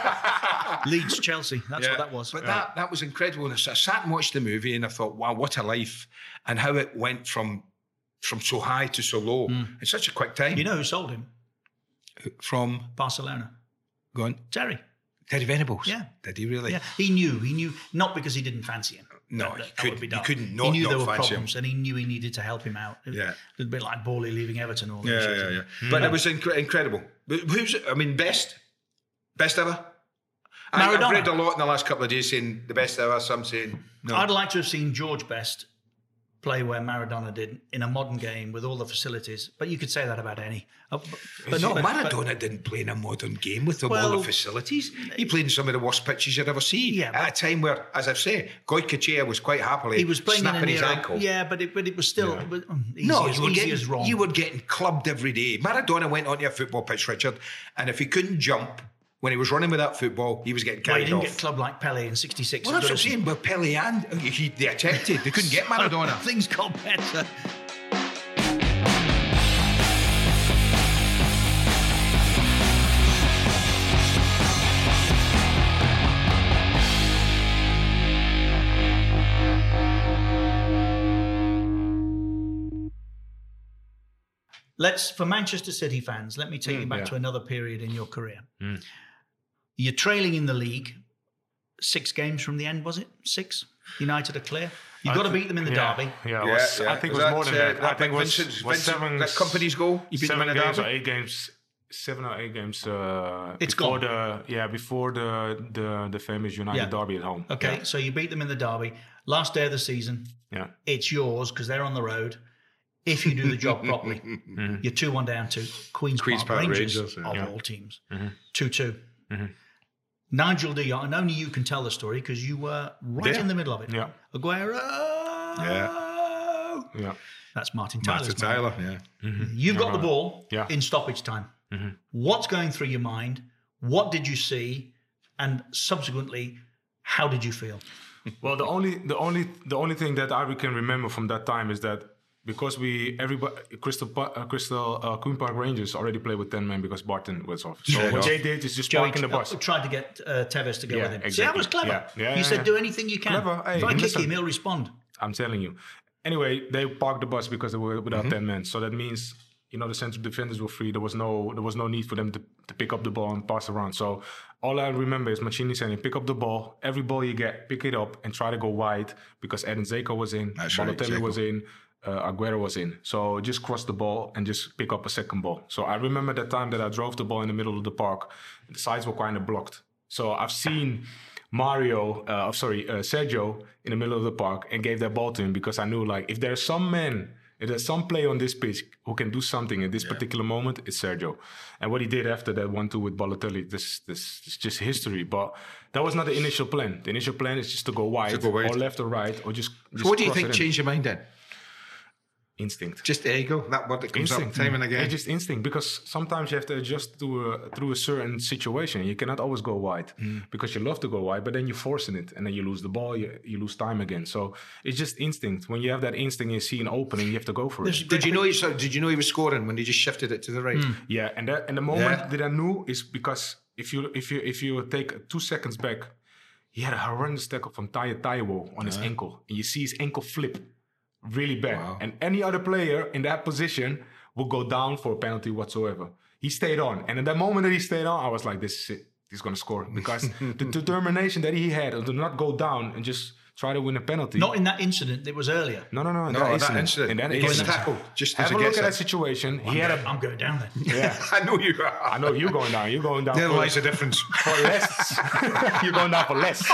then. Leeds, Chelsea. That's Yeah. what that was. But that that was incredible. And I sat and watched the movie, and I thought, wow, what a life, and how it went from from so high to so low in such a quick time. You know who sold him? From Barcelona. go on, Terry. Terry Venables. Yeah. Did he really? Yeah, he knew. He knew not because he didn't fancy him. No, That- he that could- would be he dark. couldn't not- He knew not there were fancy him. problems, and he knew he needed to help him out. It- Yeah. a little bit like Borley leaving Everton. All Yeah, those yeah, years. yeah. But it was incre- incredible. But who's? I mean, best, best ever. I, I've Maradona. read a lot in the last couple of days saying the best ever. Some saying no. I'd like to have seen George Best play where Maradona did in a modern game with all the facilities, but you could say that about any. Uh, but, But no, but- Maradona but- didn't play in a modern game with all Well, the facilities. He played in some of the worst pitches you'd ever seen. Yeah, at a time where, as I've said, Goycochea was quite happily he was playing in snapping an his era, ankle. yeah, but it, but it was still Yeah. it was, um, easy, No, as, you were, easy getting, as wrong. you were getting clubbed every day. Maradona went onto a football pitch, Richard, and if he couldn't jump when he was running with that football, he was getting Well, he carried didn't off. get clubbed like Pele in sixty-six. Well, that's what I'm saying. But Pele and he, they attempted. They couldn't get Maradona. Things got better. Let's, for Manchester City fans, let me take you back yeah. to another period in your career. Mm. You're trailing in the league, six games from the end, was it? Six? United are clear. You've I got to th- beat them in the yeah, derby. Yeah, it was, I think it was more than that. I think it was, Vincent's, was Vincent, seven. that company's goal. You beat them seven in the games or derby. eight games. Seven or eight games. Uh, It's before gone. The, yeah, before the the the famous United Yeah. derby at home. Okay, Yeah. so you beat them in the derby. Last day of the season, Yeah. it's yours because they're on the road. If you do the job properly, Mhm. you're two one down to Queen's, Queen's Park, Park Rangers, Rangers, yeah. of Yeah. all teams. Mhm. two two. Mhm. Nigel de Jong, and only you can tell the story because you were right Yeah. in the middle of it. Yeah. Aguero. Yeah. Yeah. That's Martin Tyler's Martin man. Tyler, yeah. Mhm. You've got Yeah. the ball Yeah. in stoppage time. Mhm. What's going through your mind? What did you see? And subsequently, how did you feel? Well, the only the only the only thing that I can remember from that time is that because we everybody Crystal Pa- uh, Crystal uh, Queen Park Rangers already played with ten men because Barton was off. So Yeah, what off. they did is just Joey park in the bus. uh, tried to get uh, Tevez to go Yeah, with him. See, that exactly. was clever. Yeah. Yeah, you yeah, said, yeah. do anything you can. Clever. Hey, if I kick listen. him, he'll respond. I'm telling you. Anyway, they parked the bus because they were without Mm-hmm. ten men. So that means, you know, the central defenders were free. There was no there was no need for them to, to pick up the ball and pass around. So all I remember is Mancini saying, pick up the ball. Every ball you get, pick it up and try to go wide because Edin Dzeko was in, That's right, Balotelli Dzeko. was in, uh, Aguero was in. So just cross the ball and just pick up a second ball. So I remember that time that I drove the ball in the middle of the park. The sides were kind of blocked. So I've seen Mario, uh, sorry, uh, Sergio in the middle of the park and gave that ball to him because I knew, like, if there's some man, if there's some player on this pitch who can do something in this particular moment, it's Sergio. And what he did after that one two with Balotelli, this this is just history. But that was not the initial plan. The initial plan is just to go wide, To go wide. or left or right, or just. just So what do you cross think it in. changed your mind then? Instinct. Just ego, that word that comes Instinct. up time and again. It's just instinct because sometimes you have to adjust to a, through a certain situation. You cannot always go wide Mm. because you love to go wide, but then you're forcing it and then you lose the ball, you, you lose time again. So it's just instinct. When you have that instinct, you see an opening, you have to go for it. Did you know he so did you know he was scoring when he just shifted it to the right? Yeah, and that and the moment Yeah. that I knew is because if you if you if you take two seconds back, he had a horrendous tackle from Taya Taiwo on his ankle, and you see his ankle flip really bad. Wow. And any other player in that position will go down for a penalty whatsoever. He stayed on, and at that moment that he stayed on, I was like, "This is it. He's gonna score." Because the determination that he had to not go down and just try to win a penalty. Not in that incident, it was earlier. No, no, no. In No, that that incident. incident. In that He gets incident. tackled just Have as a he look gets at that it. situation. I'm, He had going, a I'm going down there. yeah. I know you are. I know you're going down. You're going down There for, lies the difference. for less. You're going down for less.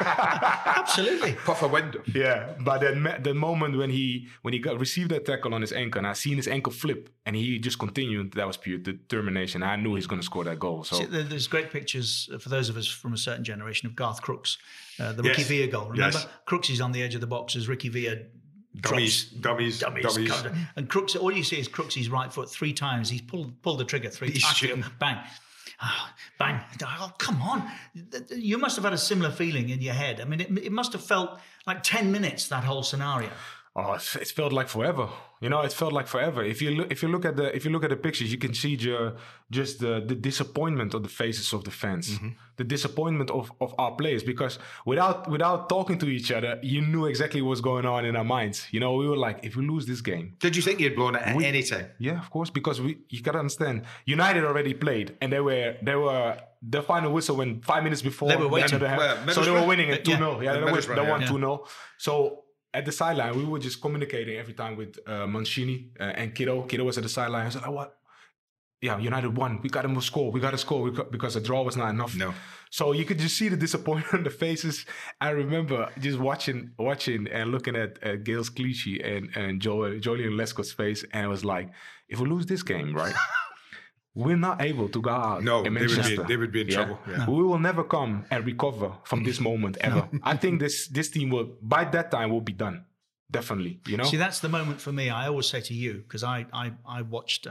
Absolutely. Puff a window. Yeah, but that ma- the moment when he when he got received that tackle on his ankle, and I seen his ankle flip, and he just continued. That was pure determination. I knew he's going to score that goal. So See, there- there's great pictures uh, for those of us from a certain generation of Garth Crooks, uh, the Ricky Yes. Villa goal. Remember, Yes. Crooks is on the edge of the box as Ricky Villa Dummies, drops- dummies, dummies, dummies. comes- and Crooks. All you see is Crooks' right foot three times. He's pulled pulled the trigger three He's times. shooting. Bang. Ah, bang. Oh, come on. You must have had a similar feeling in your head. I mean, it, it must have felt like ten minutes, that whole scenario. Oh, it's- it felt like forever. You know, it felt like forever. If you look, if you look at the, if you look at the pictures, you can see ju- just the, the disappointment on the faces of the fans, Mm-hmm. the disappointment of, of our players. Because without without talking to each other, you knew exactly what was going on in our minds. You know, we were like, if we lose this game, Did you think you'd blown it at We- any time? yeah, of course, because we you gotta understand, United already played, and they were they were the final whistle when five minutes before They were the end of waiting. the half. Well, so they were Middlesbrough? winning at two Yeah. nil. Yeah, they, The won- Middlesbrough, they won yeah. two nil. So at the sideline, we were just communicating every time with uh, Mancini uh, and Kiddo. Kiddo was at the sideline. I said, like, what? yeah, United won. We got to score. We got to score we got, because a draw was not enough. No. So you could just see the disappointment on the faces. I remember just watching, watching and looking at, at Gail's Clichy and and Joel, Julian Lescaut's face, and it was like, if we lose this game, right, we're not able to go out. No, in they would Manchester. be they would be in Yeah. trouble. Yeah. No. We will never come and recover from this moment ever. No. I think this this team will by that time will be done. Definitely, you know. See, that's the moment for me. I always say to you, because I, I I watched uh,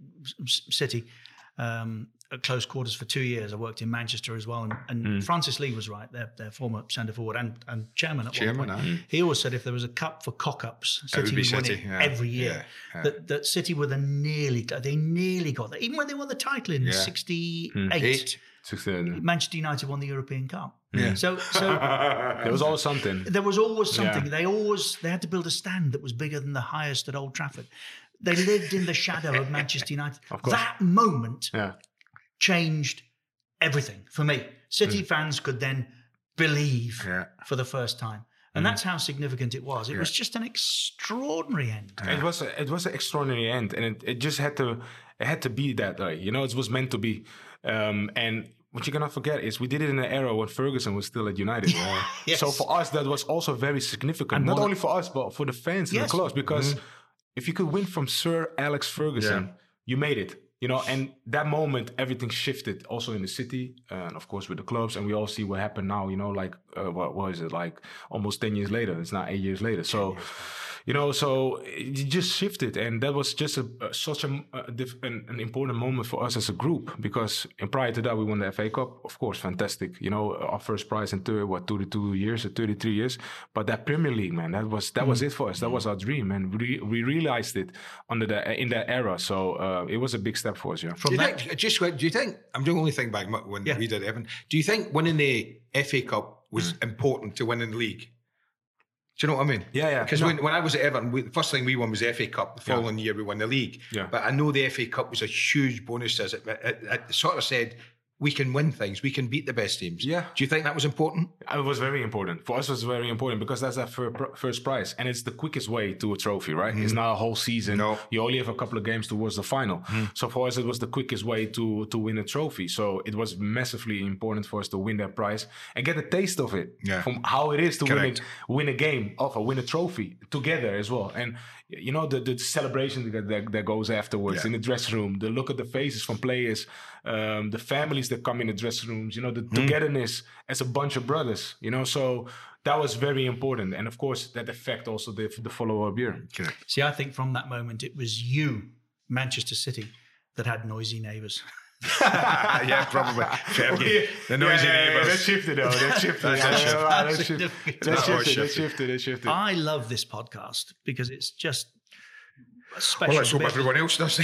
City um, at close quarters for two years. I worked in Manchester as well, and, and mm. Francis Lee was right. Their their former centre forward and, and chairman at chairman, one point. Uh, he always said if there was a cup for cock-ups, City would City, win it yeah. every year. Yeah, yeah. That that City were the nearly they nearly got there, even when they won the title in sixty-eight. Mm. Manchester United won the European Cup. Yeah. So, so there was always something. There was always something. Yeah. They always they had to build a stand that was bigger than the highest at Old Trafford. They lived in the shadow of Manchester United. Of course. That moment yeah. changed everything for me. City mm. fans could then believe yeah. for the first time. And mm. that's how significant it was. It yeah. was just an extraordinary end. Yeah. It was a, it was an extraordinary end, and it, it just had to it had to be that way. You know, it was meant to be. Um, and what you cannot forget is we did it in an era when Ferguson was still at United. Yeah. Yes. So for us, that was also very significant. And Not only for us, but for the fans yes. and the clubs. Because mm-hmm. if you could win from Sir Alex Ferguson, yeah. you made it. You know, and that moment, everything shifted also in the city and, of course, with the clubs. And we all see what happened now, you know, like, uh, what was it, like almost ten years later. It's not eight years later. So, you know, so it just shifted. And that was just a, a, such a, a diff, an, an important moment for us as a group. Because in prior to that, we won the F A Cup. Of course, fantastic. You know, our first prize in, thirty, what, thirty-two years or thirty-three years. But that Premier League, man, that was that mm. was it for us. That was our dream. And we, we realized it under the, in that era. So uh, it was a big step for us, yeah. From do you that, think, just do you think, I'm the only thing back when yeah. we did Evan, do you think winning the F A Cup was mm. important to winning the league? Do you know what I mean? Yeah, yeah. Because no. when, when I was at Everton, we, the first thing we won was the F A Cup. The following yeah. year, we won the league. Yeah. But I know the F A Cup was a huge bonus as it, it, it sort of said, we can win things. We can beat the best teams. Yeah. Do you think that was important? It was very important. For us, it was very important because that's our first prize. And it's the quickest way to a trophy, right? Mm. It's not a whole season. No. You only have a couple of games towards the final. Mm. So for us, it was the quickest way to, to win a trophy. So it was massively important for us to win that prize and get a taste of it. Yeah. From how it is to Correct. win a, win a game, or win a trophy together as well. And you know, the, the celebration that, that, that goes afterwards yeah. in the dressing room, the look at the faces from players, um, the families that come in the dressing rooms, you know, the mm. togetherness as a bunch of brothers, you know, so that was very important. And of course, that affect also the, the follow-up year. Okay. See, I think from that moment, it was you, Manchester City, that had noisy neighbours. yeah, probably. Fair the noisy yeah, yeah, neighbours. Yeah, that shifted, though. That shifted. that, yeah, shifted. Yeah, that, shifted. that shifted. That shifted. That shifted. I love this podcast because it's just a special. Well, let's hope bit. everyone else does.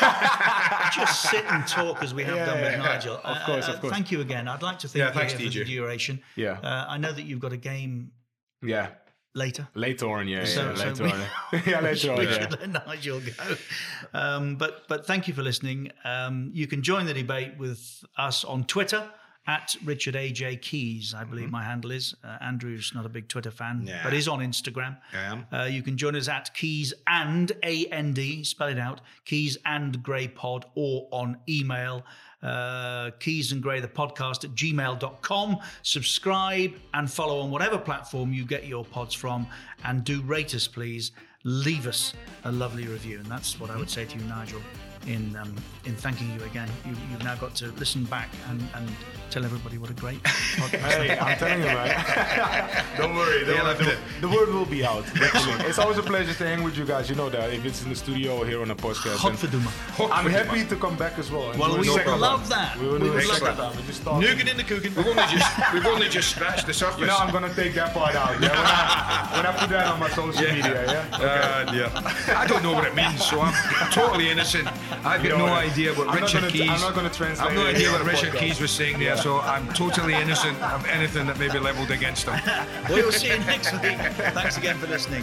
Just sit and talk as we have yeah, done with yeah, Nigel. Of course, uh, of course. Thank you again. I'd like to thank yeah, you thanks, for D J. the duration. Yeah. Uh, I know that you've got a game. Yeah. Later, later on, yeah, so, yeah, so later we, on, yeah, later on, we yeah. should let Nigel go. Um, but but thank you for listening. Um, you can join the debate with us on Twitter at Richard A J Keys. I believe mm-hmm. my handle is. Uh, Andrew's not a big Twitter fan, yeah. but is on Instagram. I am. Uh, you can join us at Keys and A N D, spell it out, Keys and Grey Pod, or on email. Uh, Keys and Grey, the podcast at gmail dot com. Subscribe and follow on whatever platform you get your pods from, and do rate us, please. Leave us a lovely review, and that's what I would say to you, Nigel, in um, in thanking you again. You, you've now got to listen back and, and tell everybody what a great podcast. Hey, I'm telling you, man. Don't worry, don't worry. The, the word will be out. It's always a pleasure to hang with you guys. You know that, if it's in the studio or here on a podcast. Godverdomme. I'm happy to come back as well. Well, we would love one. that. We would, we would love that. that. Nugan in the cooking. We've only just we've only just scratched the surface. You know, I'm gonna take that part out. Yeah, when I, when I put that on my social yeah. media. Yeah. Okay. Uh, yeah. I don't know what it means, so I'm totally innocent. I've got no idea what I'm Richard gonna, Keys. I'm not going to translate. I've no idea what Richard podcast. Keys was saying there, so I'm totally innocent of anything that may be levelled against him. We'll see you next week. Thanks again for listening.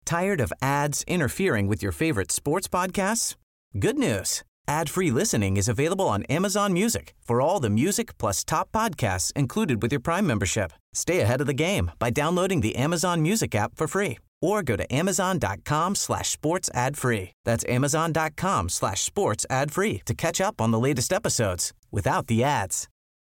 Tired of ads interfering with your favorite sports podcasts? Good news. Ad-free listening is available on Amazon Music for all the music plus top podcasts included with your Prime membership. Stay ahead of the game by downloading the Amazon Music app for free or go to amazon.com slash sports ad free. That's amazon.com slash sports ad free to catch up on the latest episodes without the ads.